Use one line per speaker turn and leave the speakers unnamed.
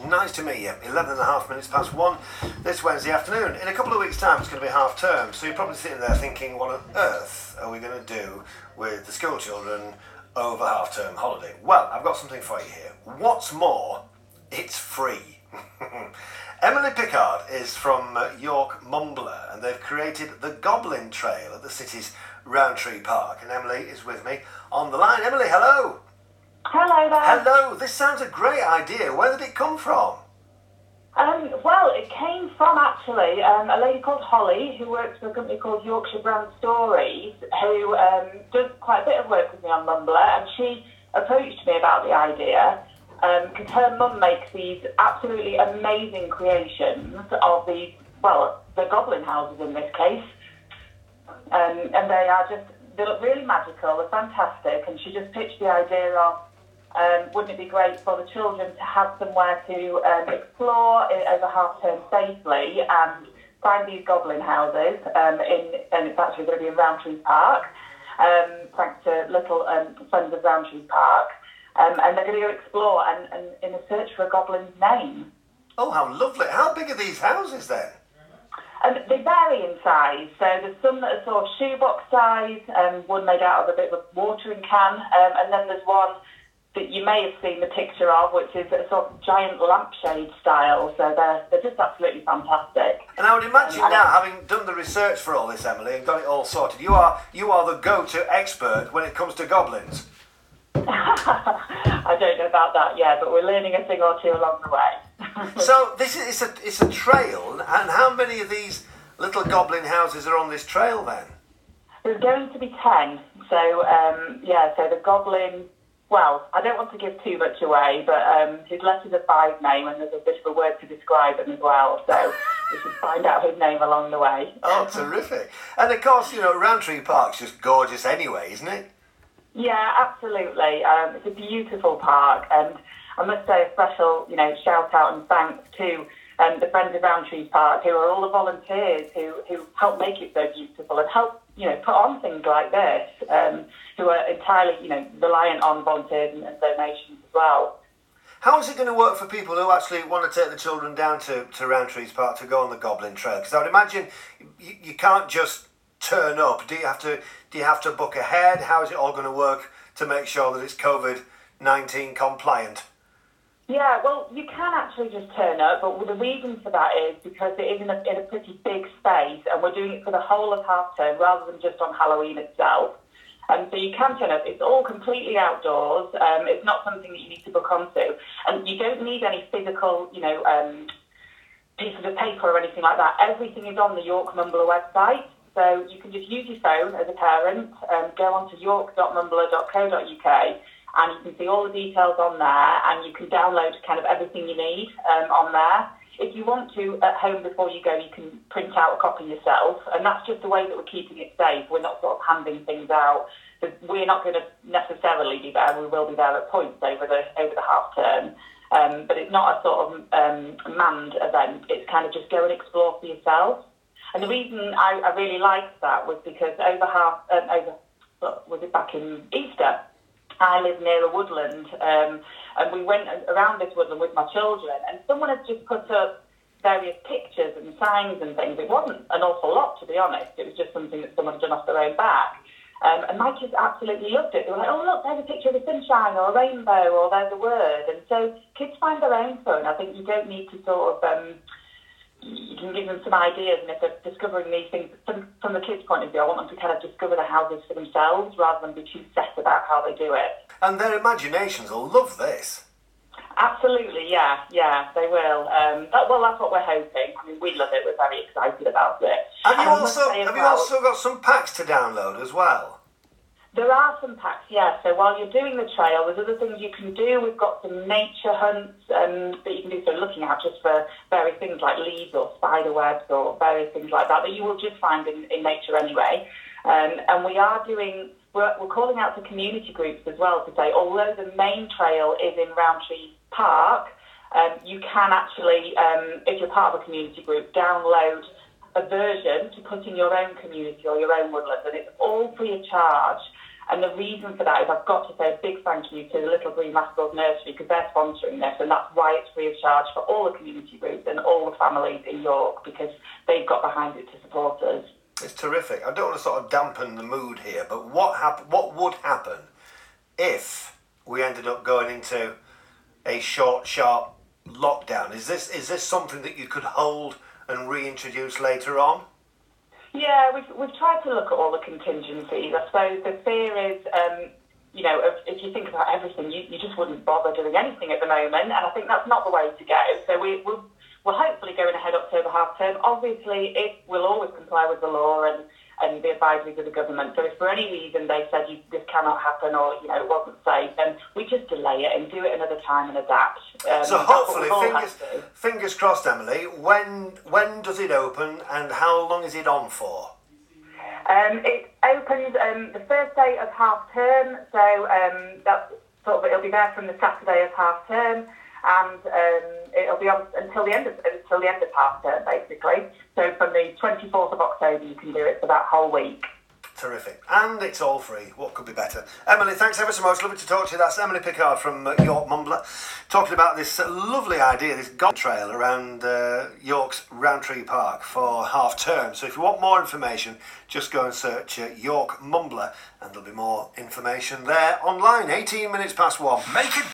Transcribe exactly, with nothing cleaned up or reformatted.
Nice to meet you. Eleven and a half minutes past one this Wednesday afternoon. In a couple of weeks' time, it's going to be half term, so you're probably sitting there thinking, what on earth are we going to do with the school children over half term holiday? Well, I've got something for you here. What's more, it's free. Emily Pickard is from uh, York Mumbler, and they've created the Goblin Trail at the city's Rowntree Park. And Emily is with me on the line. Emily, hello.
Hello there.
Hello. This sounds a great idea. Where did it come from?
Um, well, it came from actually um, a lady called Holly who works for a company called Yorkshire Brand Stories, who um, does quite a bit of work with me on Mumbler, and she approached me about the idea. Because um, her mum makes these absolutely amazing creations of these, well, the goblin houses in this case. Um, and they are just, they look really magical, they're fantastic. And she just pitched the idea of, um, wouldn't it be great for the children to have somewhere to um, explore in, over half term safely and find these goblin houses. Um, in, and it's actually going to be in Rowntree Park, um, thanks to little um, friends of Rowntree Park. Um, and they're going to go explore and, and in a search for a goblin's name.
Oh, how lovely. How big are these houses then?
And they vary in size. So there's some that are sort of shoebox size, um, one made out of a bit of a watering can. Um, and then there's one that you may have seen the picture of, which is a sort of giant lampshade style. So they're, they're just absolutely fantastic.
And I would imagine
um,
now, having done the research for all this, Emily, and got it all sorted, you are you are the go-to expert when it comes to goblins.
I don't know about that yet, but we're learning a thing or two along the way.
So this is it's a it's a trail, and how many of these little goblin houses are on this trail then?
There's going to be ten. So um, yeah, so the goblin. Well, I don't want to give too much away, but um, his letters are five name, and there's a bit of a word to describe him as well. So you should find out his name along the way.
Oh, terrific! And of course, you know, Rowntree Park's just gorgeous anyway, isn't it?
Yeah, absolutely. Um, it's a beautiful park, and I must say a special, you know, shout out and thanks to um, the Friends of Rowntree Park, who are all the volunteers who, who help make it so beautiful and help, you know, put on things like this, um, who are entirely, you know, reliant on volunteers and, and donations as well.
How is it going to work for people who actually want to take the children down to, to Rowntree Park to go on the Goblin Trail? Because I would imagine you, you can't just turn up. Do you have to do you have to book ahead? How is it all going to work to make sure that it's COVID nineteen compliant?
Yeah, well, you can actually just turn up, but the reason for that is because it is in a, in a pretty big space, and we're doing it for the whole of half term rather than just on Halloween itself. And so you can turn up. It's all completely outdoors. Um, it's not something that you need to book onto, and you don't need any physical, you know, um, pieces of paper or anything like that. Everything is on the York Mumbler website. So you can just use your phone as a parent, um, go on to york dot mumbler dot co dot uk, and you can see all the details on there, and you can download kind of everything you need um, on there. If you want to, at home before you go, you can print out a copy yourself, and that's just the way that we're keeping it safe. We're not sort of handing things out. We're not going to necessarily be there. We will be there at points over the over the half term, um, but it's not a sort of um, manned event. It's kind of just go and explore for yourself. And the reason I, I really liked that was because over half, um, over, was it back in Easter, I live near a woodland, um, and we went around this woodland with my children, and someone had just put up various pictures and signs and things. It wasn't an awful lot, to be honest. It was just something that someone had done off their own back. Um, and my kids absolutely loved it. They were like, oh, look, there's a picture of a sunshine or a rainbow or there's a word. And so kids find their own fun. I think you don't need to sort of... Um, you can give them some ideas, and if they're discovering these things from, from the kids' point of view, I want them to kind of discover the houses for themselves rather than be too set about how they do it.
And their imaginations will love this.
Absolutely, yeah, yeah, they will. Um, that, well, that's what we're hoping. I mean, we love it. We're very excited about it.
Have you
and
also have you
well,
also got some packs to download as well?
There are some packs, yeah. So while you're doing the trail, there's other things you can do. We've got some nature hunts um, that you can do. So looking out just for various things like leaves or spider webs or various things like that that you will just find in, in nature anyway. Um, and we are doing, we're, we're calling out to community groups as well to say, although the main trail is in Rowntree Park, um, you can actually, um, if you're part of a community group, download a version to put in your own community or your own woodland, and it's all free of charge. And the reason for that is I've got to say a big thank you to the Little Green Rascals Nursery because they're sponsoring this, and that's why it's free of charge for all the community groups and all the families in York because they've got behind it to support us.
It's terrific. I don't want to sort of dampen the mood here, but what hap- What would happen if we ended up going into a short, sharp lockdown? Is this is this something that you could hold and reintroduce later on?
Yeah, we've we've tried to look at all the contingencies. I suppose the fear is, um, you know, if, if you think about everything, you, you just wouldn't bother doing anything at the moment, and I think that's not the way to go. So we we'll, we're hopefully going ahead October half term. Obviously, if we'll always comply with the law and, and the advisories of the government. So if for any reason they said you, this cannot happen or you know it wasn't safe, then we just delay it and do it another time and adapt. Um,
so hopefully, fingers fingers crossed, Emily. When when does it open and how long is it on for?
Um, it opens um, the first day of half term, so um, that's sort of it'll be there from the Saturday of half term, and um, it'll be on until the end of until the end of half term, basically. So from the twenty-fourth of October, you can do it for that whole week.
Terrific. And it's all free. What could be better? Emily, thanks ever so much. Lovely to talk to you. That's Emily Pickard from uh, York Mumbler, talking about this uh, lovely idea, this golf trail around uh, York's Rowntree Park for half term. So if you want more information, just go and search uh, York Mumbler and there'll be more information there online. eighteen minutes past one. Make it